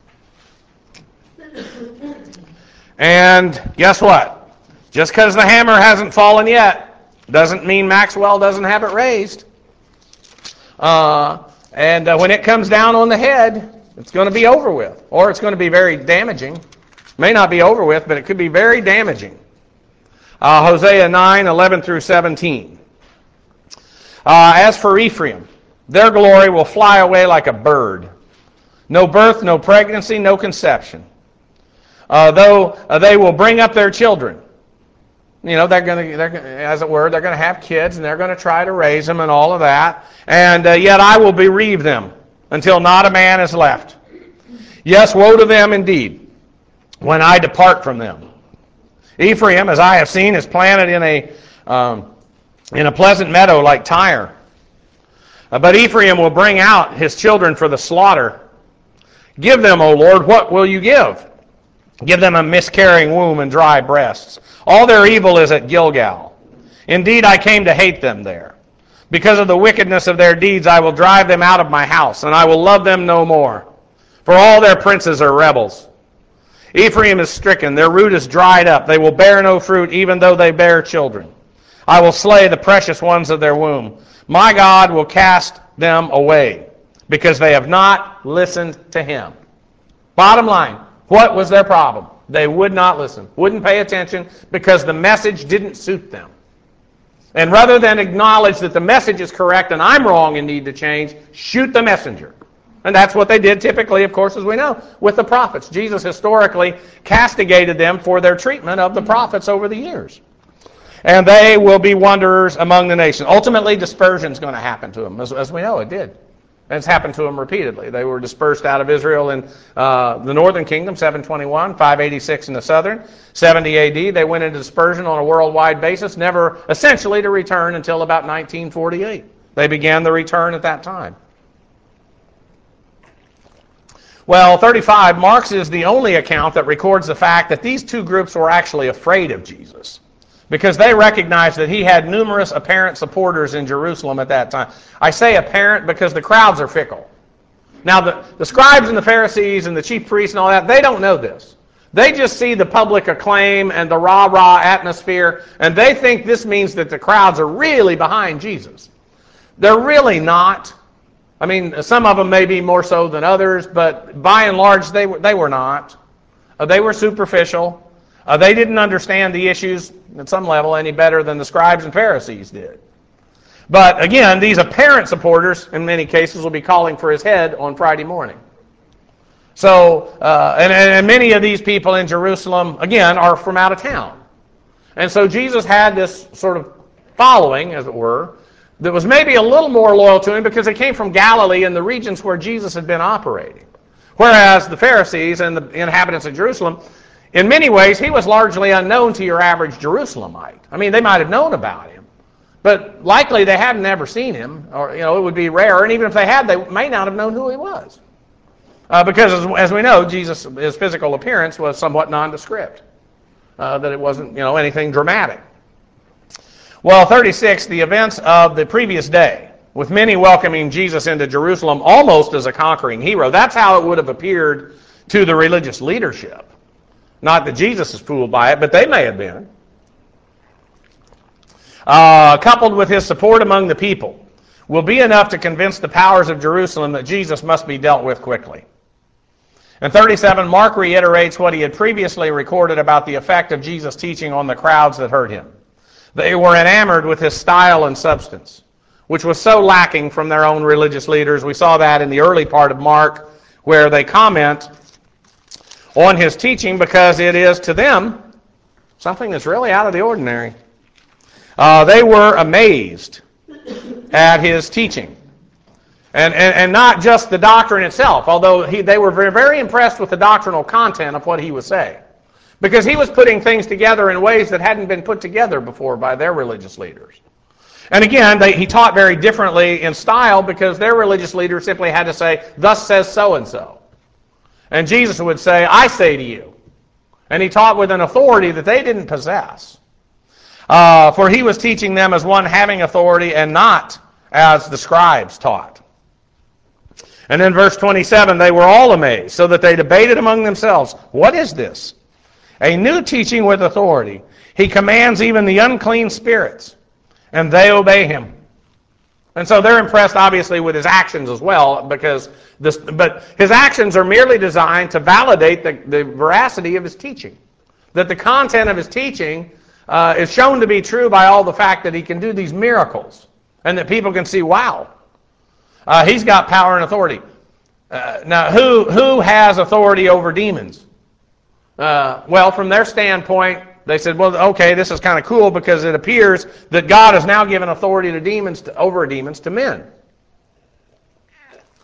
And guess what? Just because the hammer hasn't fallen yet doesn't mean Maxwell doesn't have it raised. Uh, and uh, when it comes down on the head, it's going to be over with. Or it's going to be very damaging. May not be over with, but it could be very damaging. Uh, Hosea nine, eleven through seventeen. Uh, as for Ephraim, their glory will fly away like a bird. No birth, no pregnancy, no conception. Uh, though uh, they will bring up their children. You know, they're going to, they're, as it were, they're going to have kids and they're going to try to raise them and all of that. And uh, yet I will bereave them. until not a man is left. Yes, woe to them indeed, when I depart from them. Ephraim, as I have seen, is planted in a um, in a pleasant meadow like Tyre. Uh, but Ephraim will bring out his children for the slaughter. Give them, O Lord, what will you give? Give them a miscarrying womb and dry breasts. All their evil is at Gilgal. Indeed, I came to hate them there. Because of the wickedness of their deeds, I will drive them out of my house, and I will love them no more. For all their princes are rebels. Ephraim is stricken, their root is dried up. They will bear no fruit, even though they bear children. I will slay the precious ones of their womb. My God will cast them away, because they have not listened to him. Bottom line, what was their problem? They would not listen, wouldn't pay attention, because the message didn't suit them. And rather than acknowledge that the message is correct and I'm wrong and need to change, shoot the messenger. And that's what they did typically, of course, as we know, with the prophets. Jesus historically castigated them for their treatment of the prophets over the years. And they will be wanderers among the nations. Ultimately, dispersion is going to happen to them, as, as we know it did. And it's happened to them repeatedly. They were dispersed out of Israel in uh, the northern kingdom, seven twenty-one, five eighty-six in the southern, seventy A D. They went into dispersion on a worldwide basis, never essentially to return until about nineteen forty-eight. They began the return at that time. Well, thirty-five, Mark's is the only account that records the fact that these two groups were actually afraid of Jesus, because they recognized that he had numerous apparent supporters in Jerusalem at that time. I say apparent because the crowds are fickle. Now, the, the scribes and the Pharisees and the chief priests and all that, they don't know this. They just see the public acclaim and the rah-rah atmosphere, and they think this means that the crowds are really behind Jesus. They're really not. I mean, some of them may be more so than others, but by and large, they were, they were not. Uh, they were superficial. Uh, they didn't understand the issues at some level any better than the scribes and Pharisees did. But again, these apparent supporters, in many cases, will be calling for his head on Friday morning. So, uh, and, and many of these people in Jerusalem, again, are from out of town. And so Jesus had this sort of following, as it were, that was maybe a little more loyal to him because they came from Galilee and the regions where Jesus had been operating. Whereas the Pharisees and the inhabitants of Jerusalem, in many ways, he was largely unknown to your average Jerusalemite. I mean, they might have known about him, but likely they hadn't ever seen him, or you know, it would be rare. And even if they had, they may not have known who he was, uh, because as, as we know, Jesus, his physical appearance was somewhat nondescript. Uh, that it wasn't, you know, anything dramatic. Well, thirty-six, the events of the previous day, with many welcoming Jesus into Jerusalem almost as a conquering hero. That's how it would have appeared to the religious leadership. Not that Jesus is fooled by it, but they may have been. Uh, coupled with his support among the people, will be enough to convince the powers of Jerusalem that Jesus must be dealt with quickly. In thirty-seven, Mark reiterates what he had previously recorded about the effect of Jesus' teaching on the crowds that heard him. They were enamored with his style and substance, which was so lacking from their own religious leaders. We saw that in the early part of Mark, where they comment on his teaching because it is, to them, something that's really out of the ordinary. Uh, they were amazed at his teaching. And, and, and not just the doctrine itself, although he, they were very, very impressed with the doctrinal content of what he was saying. Because he was putting things together in ways that hadn't been put together before by their religious leaders. And again, they, he taught very differently in style because their religious leaders simply had to say, thus says so-and-so. And Jesus would say, I say to you. And he taught with an authority that they didn't possess. Uh, for he was teaching them as one having authority and not as the scribes taught. And in verse twenty-seven, they were all amazed, so that they debated among themselves, what is this? A new teaching with authority. He commands even the unclean spirits, and they obey him. And so they're impressed, obviously, with his actions as well, because this, but his actions are merely designed to validate the, the veracity of his teaching. That the content of his teaching uh, is shown to be true by all the fact that he can do these miracles, and that people can see, wow, uh, he's got power and authority. Uh, now, who who has authority over demons? Uh, well, from their standpoint, they said, well, okay, this is kind of cool because it appears that God has now given authority to demons to, over demons to men.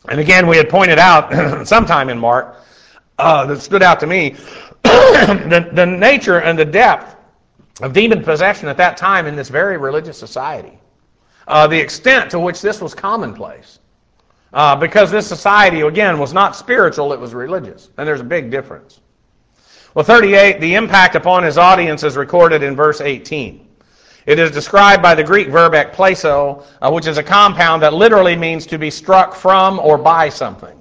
And again, we had pointed out sometime in Mark uh, that stood out to me the, the nature and the depth of demon possession at that time in this very religious society. Uh, the extent to which this was commonplace. Uh, because this society, again, was not spiritual, it was religious. And there's a big difference. Well, thirty-eight, the impact upon his audience is recorded in verse eighteen. It is described by the Greek verb ekpleso, uh, which is a compound that literally means to be struck from or by something.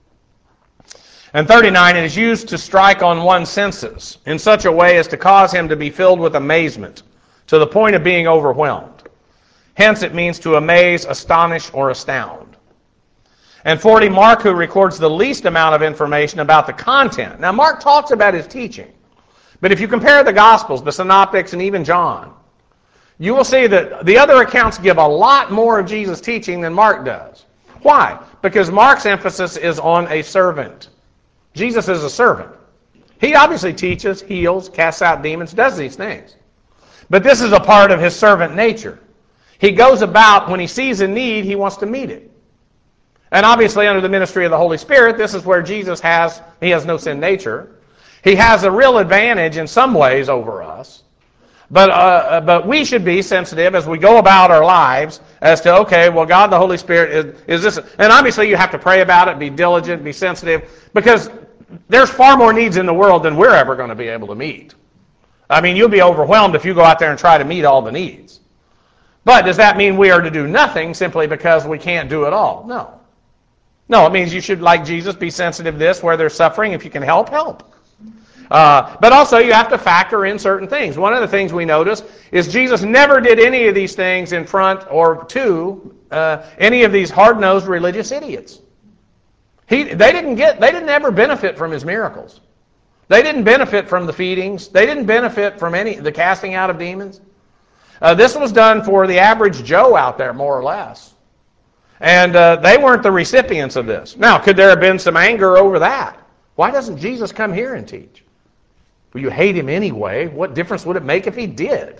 And thirty-nine, it is used to strike on one's senses in such a way as to cause him to be filled with amazement to the point of being overwhelmed. Hence, it means to amaze, astonish, or astound. And forty, Mark, who records the least amount of information about the content. Now, Mark talks about his teaching. But if you compare the Gospels, the Synoptics, and even John, you will see that the other accounts give a lot more of Jesus' teaching than Mark does. Why? Because Mark's emphasis is on a servant. Jesus is a servant. He obviously teaches, heals, casts out demons, does these things. But this is a part of his servant nature. He goes about, when he sees a need, he wants to meet it. And obviously, under the ministry of the Holy Spirit, this is where Jesus has, he has no sin nature. He has a real advantage in some ways over us. But uh, but we should be sensitive as we go about our lives as to, okay, well, God the Holy Spirit, is, is this... And obviously, you have to pray about it, be diligent, be sensitive, because there's far more needs in the world than we're ever going to be able to meet. I mean, you'll be overwhelmed if you go out there and try to meet all the needs. But does that mean we are to do nothing simply because we can't do it all? No. No, it means you should, like Jesus, be sensitive to this, where there's suffering. If you can help, help. Uh, but also, you have to factor in certain things. One of the things we notice is Jesus never did any of these things in front or to uh, any of these hard-nosed religious idiots. He, they didn't get, they didn't ever benefit from his miracles. They didn't benefit from the feedings. They didn't benefit from any the casting out of demons. Uh, this was done for the average Joe out there, more or less. And uh, they weren't the recipients of this. Now, could there have been some anger over that? Why doesn't Jesus come here and teach? Well, you hate him anyway. What difference would it make if he did?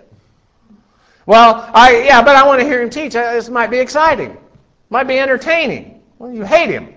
Well, I yeah, but I want to hear him teach. This might be exciting. Might be entertaining. Well, you hate him.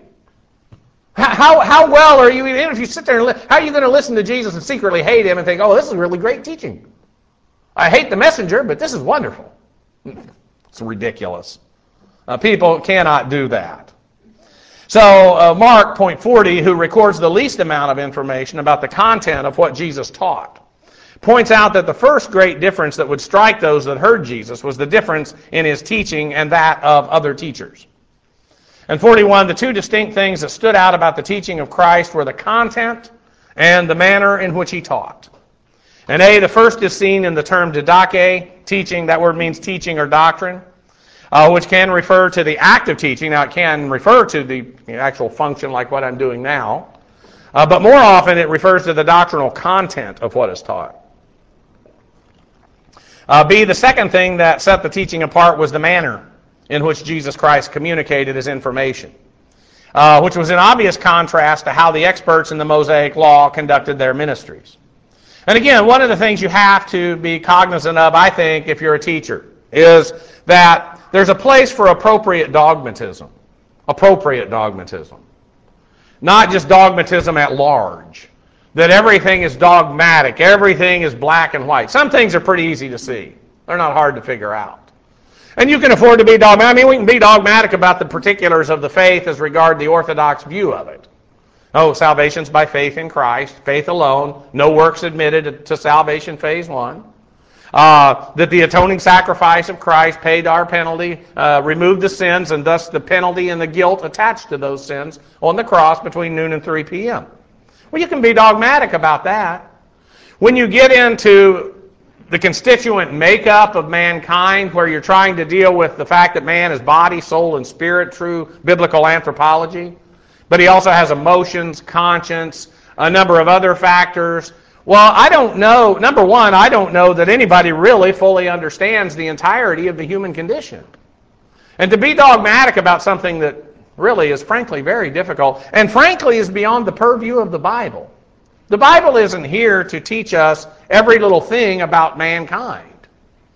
How how well are you, even if you sit there and li- how are you going to listen to Jesus and secretly hate him and think, oh, this is really great teaching? I hate the messenger, but this is wonderful. It's ridiculous. Uh, people cannot do that. So uh, Mark, point forty, who records the least amount of information about the content of what Jesus taught, points out that the first great difference that would strike those that heard Jesus was the difference in his teaching and that of other teachers. And forty-one, the two distinct things that stood out about the teaching of Christ were the content and the manner in which he taught. And A, the first is seen in the term didache, teaching. That word means teaching or doctrine, uh, which can refer to the act of teaching. Now, it can refer to the actual function like what I'm doing now. Uh, but more often, it refers to the doctrinal content of what is taught. Uh, B, the second thing that set the teaching apart was the manner in which Jesus Christ communicated his information, uh, which was in obvious contrast to how the experts in the Mosaic Law conducted their ministries. And again, one of the things you have to be cognizant of, I think, if you're a teacher, is that there's a place for appropriate dogmatism. Appropriate dogmatism. Not just dogmatism at large. That everything is dogmatic, everything is black and white. Some things are pretty easy to see. They're not hard to figure out. And you can afford to be dogmatic. I mean, we can be dogmatic about the particulars of the faith as regard the orthodox view of it. Oh, salvation's by faith in Christ, faith alone, no works admitted to salvation, phase one. Uh, that the atoning sacrifice of Christ paid our penalty, uh, removed the sins, and thus the penalty and the guilt attached to those sins on the cross between noon and three p.m. Well, you can be dogmatic about that. When you get into the constituent makeup of mankind, where you're trying to deal with the fact that man is body, soul, and spirit, true biblical anthropology, but he also has emotions, conscience, a number of other factors. Well, I don't know, number one, I don't know that anybody really fully understands the entirety of the human condition. And to be dogmatic about something that really is frankly very difficult, and frankly is beyond the purview of the Bible. The Bible isn't here to teach us every little thing about mankind.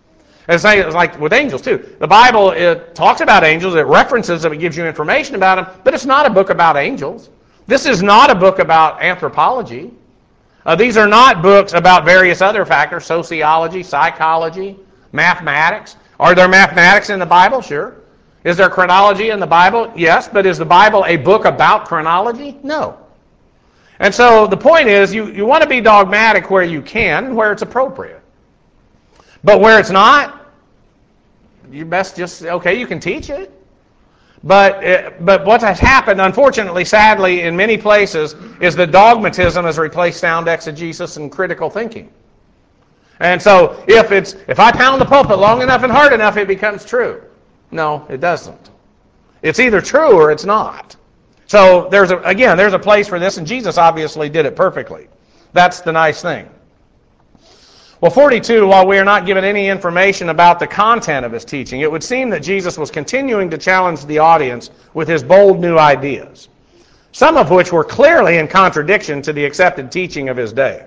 It's like, it's like with angels, too. The Bible, it talks about angels. It references them. It gives you information about them. But it's not a book about angels. This is not a book about anthropology. Uh, these are not books about various other factors, sociology, psychology, mathematics. Are there mathematics in the Bible? Sure. Is there chronology in the Bible? Yes. But is the Bible a book about chronology? No. And so the point is, you, you want to be dogmatic where you can, where it's appropriate. But where it's not, you best just, okay, you can teach it. But it, but what has happened, unfortunately, sadly, in many places, is that dogmatism has replaced sound exegesis and critical thinking. And so if it's if I pound the pulpit long enough and hard enough, it becomes true. No, it doesn't. It's either true or it's not. So there's a, again, there's a place for this, and Jesus obviously did it perfectly. That's the nice thing. Well, forty-two, while we are not given any information about the content of his teaching, it would seem that Jesus was continuing to challenge the audience with his bold new ideas, some of which were clearly in contradiction to the accepted teaching of his day.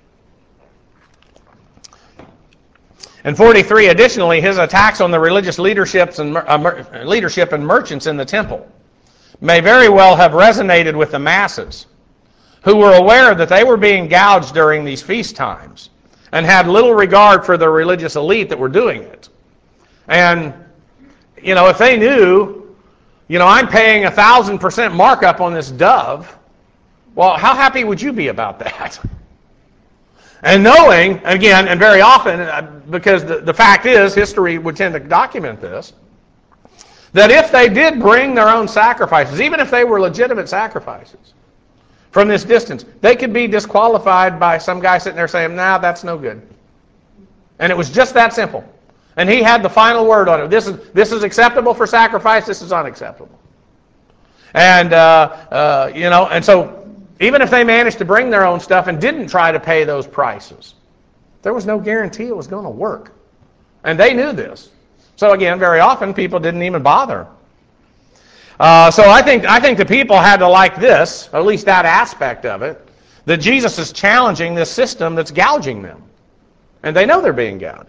And forty-three, additionally, his attacks on the religious leaderships and, uh, leadership and merchants in the temple may very well have resonated with the masses, who were aware that they were being gouged during these feast times, and had little regard for the religious elite that were doing it. And, you know, if they knew, you know, I'm paying a thousand percent markup on this dove, well, how happy would you be about that? And knowing, again, and very often, because the, the fact is, history would tend to document this, that if they did bring their own sacrifices, even if they were legitimate sacrifices, from this distance, they could be disqualified by some guy sitting there saying, nah, that's no good. And it was just that simple. And he had the final word on it. This is this is acceptable for sacrifice, this is unacceptable. And, uh, uh, you know, and so even if they managed to bring their own stuff and didn't try to pay those prices, there was no guarantee it was going to work. And they knew this. So again, very often people didn't even bother. Uh, so I think I think the people had to like this, at least that aspect of it, that Jesus is challenging this system that's gouging them. And they know they're being gouged.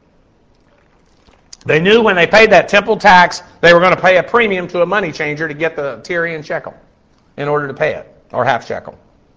They knew when they paid that temple tax, they were going to pay a premium to a money changer to get the Tyrian shekel in order to pay it, or half shekel.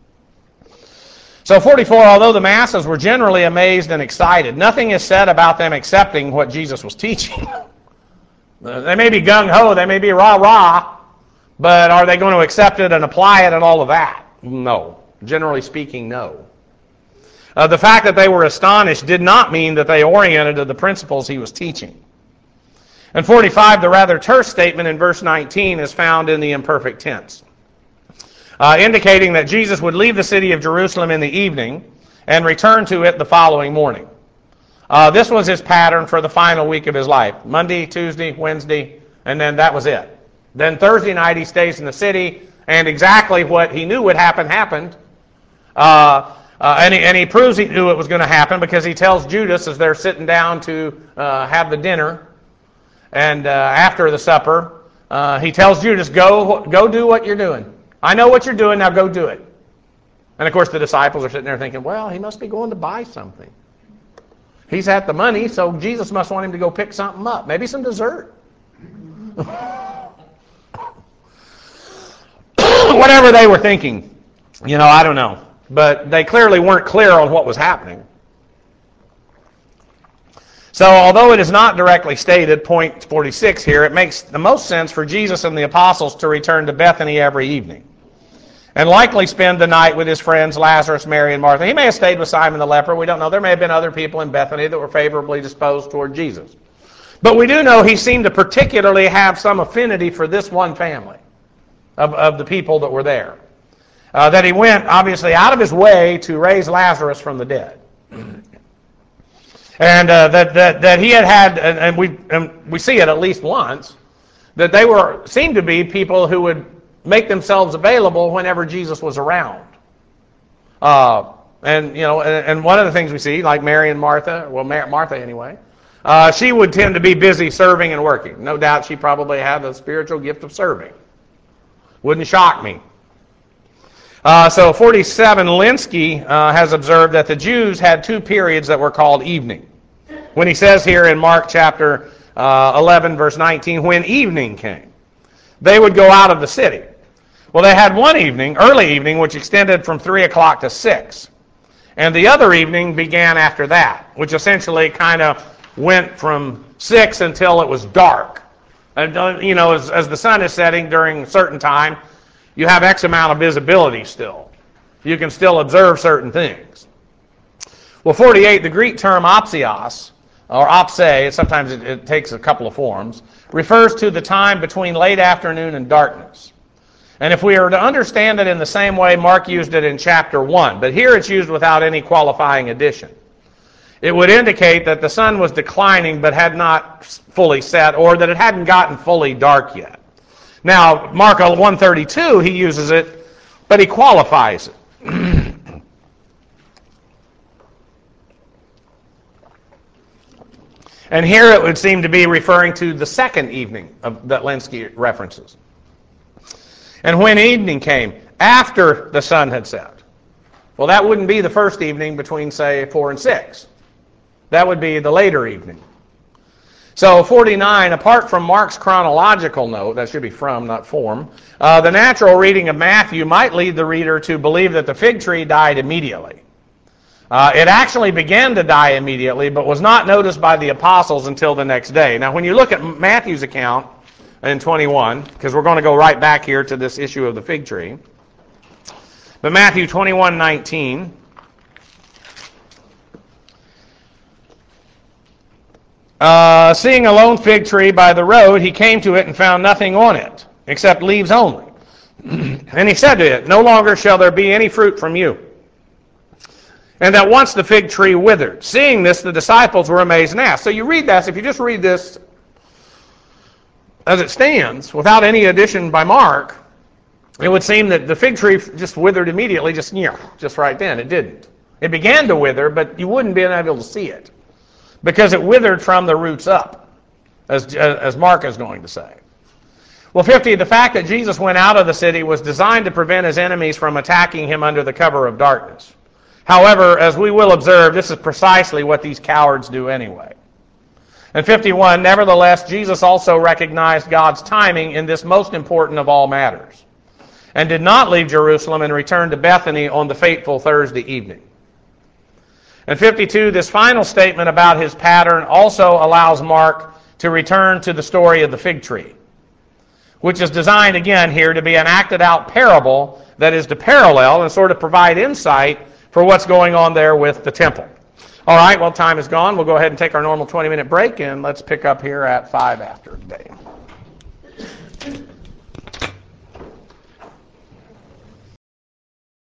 So forty-four, although the masses were generally amazed and excited, nothing is said about them accepting what Jesus was teaching. They may be gung-ho, they may be rah-rah, but are they going to accept it and apply it and all of that? No. Generally speaking, no. Uh, the fact that they were astonished did not mean that they oriented to the principles he was teaching. And forty-five, the rather terse statement in verse nineteen is found in the imperfect tense, uh, indicating that Jesus would leave the city of Jerusalem in the evening and return to it the following morning. Uh, this was his pattern for the final week of his life. Monday, Tuesday, Wednesday, and then that was it. Then Thursday night he stays in the city, and exactly what he knew would happen happened. Uh, uh, and, he, and he proves he knew it was going to happen because he tells Judas as they're sitting down to uh, have the dinner, and uh, after the supper, uh, he tells Judas, go, go do what you're doing. I know what you're doing, now go do it. And of course the disciples are sitting there thinking, well, he must be going to buy something. He's had the money, so Jesus must want him to go pick something up. Maybe some dessert. Whatever they were thinking. You know, I don't know. But they clearly weren't clear on what was happening. So although it is not directly stated, point forty-six here, it makes the most sense for Jesus and the apostles to return to Bethany every evening and likely spend the night with his friends Lazarus, Mary, and Martha. He may have stayed with Simon the leper. We don't know. There may have been other people in Bethany that were favorably disposed toward Jesus. But we do know he seemed to particularly have some affinity for this one family of, of the people that were there. Uh, that he went, obviously, out of his way to raise Lazarus from the dead. And uh, that, that that he had had, and, and we and we see it at least once, that they were seemed to be people who would make themselves available whenever Jesus was around. Uh, and, you know, and, and one of the things we see, like Mary and Martha, well, Mar- Martha anyway, uh, she would tend to be busy serving and working. No doubt she probably had the spiritual gift of serving. Wouldn't shock me. Uh, so forty-seven, Linsky uh, has observed that the Jews had two periods that were called evening. When he says here in Mark chapter uh, eleven, verse nineteen, when evening came, they would go out of the city. Well, they had one evening, early evening, which extended from three o'clock to six. And the other evening began after that, which essentially kind of went from six until it was dark. And, you know, as, as the sun is setting during a certain time, you have X amount of visibility still. You can still observe certain things. Well, forty-eight, the Greek term opsios, or opse, sometimes it, it takes a couple of forms, refers to the time between late afternoon and darkness. And if we are to understand it in the same way Mark used it in chapter one, but here it's used without any qualifying addition, it would indicate that the sun was declining but had not fully set, or that it hadn't gotten fully dark yet. Now, Mark one thirty-two, he uses it, but he qualifies it. And here it would seem to be referring to the second evening of, that Lenski references. And when evening came, after the sun had set. Well, that wouldn't be the first evening between, say, four and six. That would be the later evening. So forty-nine, apart from Mark's chronological note, that should be from, not form, uh, the natural reading of Matthew might lead the reader to believe that the fig tree died immediately. Uh, it actually began to die immediately, but was not noticed by the apostles until the next day. Now, when you look at Matthew's account in twenty-one, because we're going to go right back here to this issue of the fig tree, but Matthew twenty-one nineteen, uh, seeing a lone fig tree by the road, he came to it and found nothing on it, except leaves only. And he said to it, no longer shall there be any fruit from you. And that once the fig tree withered. Seeing this, the disciples were amazed and asked. So you read this, if you just read this as it stands, without any addition by Mark, it would seem that the fig tree just withered immediately, just, yeah, just right then. It didn't. It began to wither, but you wouldn't be able to see it, because it withered from the roots up, as, as Mark is going to say. Well, fifty, the fact that Jesus went out of the city was designed to prevent his enemies from attacking him under the cover of darkness. However, as we will observe, this is precisely what these cowards do anyway. And fifty-one, nevertheless, Jesus also recognized God's timing in this most important of all matters, and did not leave Jerusalem and return to Bethany on the fateful Thursday evening. And fifty-two, this final statement about his pattern also allows Mark to return to the story of the fig tree, which is designed again here to be an acted out parable that is to parallel and sort of provide insight for what's going on there with the temple. All right, well, time is gone. We'll go ahead and take our normal twenty-minute break, and let's pick up here at five after today.